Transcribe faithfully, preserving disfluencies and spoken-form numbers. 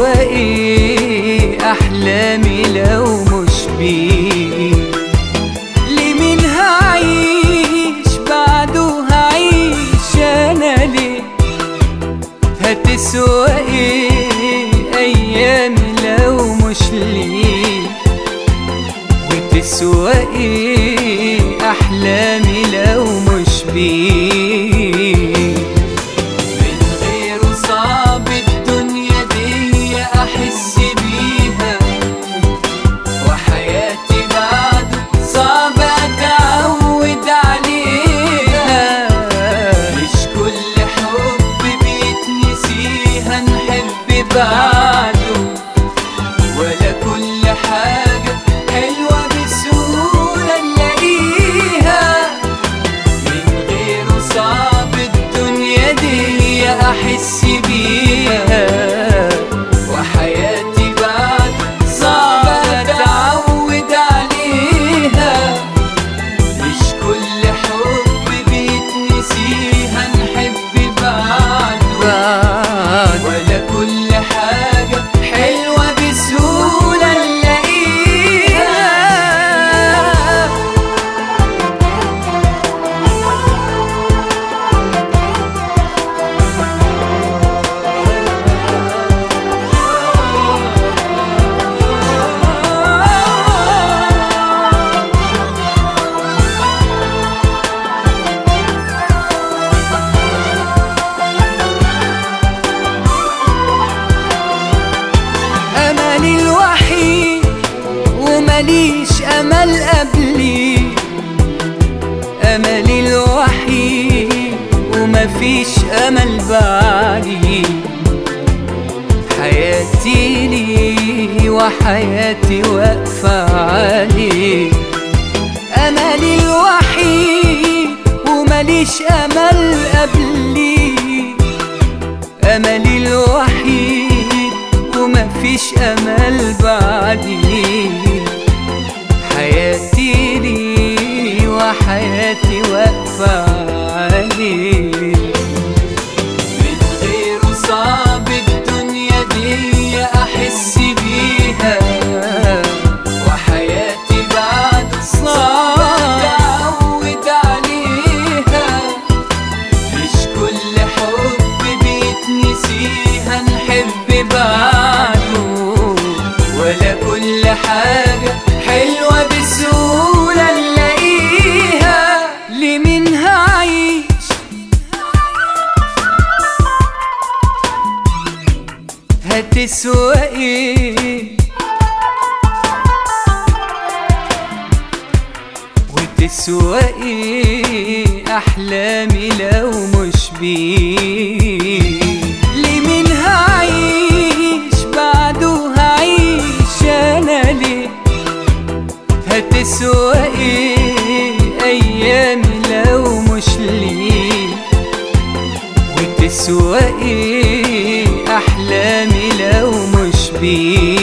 وتسوى ايه احلامي لو مش بيه؟ لمين هعيش بعده هعيش انا ليه؟ هتسوى ايه ايامي لو مش ليه؟ وتسوى ايه احلامي لو مش بيه؟ من غيره صعب الدنيا دي احس بيها، وحياتي بعده صعب اتعود عليها. مش كل حب بيتنسيها نحب بعده، ولا كل حاجة حلوة بسهولة نلاقيها. من غيره صعب الدنيا دي أحس بيها، وحياتي بعد صعب أتعود عليها. مش كل حب بيتنسيها نحب بعده، ولا كل حاجة حلوة بسهولة نلاقيها. أملي الوحيد ومليش أمل قبلي، أملي الوحيد ومفيش أمل بعدي. حياتي لي وحياتي واقفة عليه. أملي الوحيد ومليش أمل قبلي، أملي الوحيد ومفيش أمل بعدي. حياتي لي وحياتي واقفة عليه. من غيره صعب الدنيا دي أحس بيها، وحياتي بعد صعب أتعود عليها. مش كل حب بيتنسيها نحب بعده، ولا كل حاجة حلوة بسهولة نلاقيها. لمين هعيش هتسوى ايه؟ وتسوى ايه احلامي لو مش بيه؟ لمين هعيش بعده هعيش انا ليه؟ هتسوى ايه ايامي لو مش ليه؟ وتسوى ايه احلامي لو مش بيه؟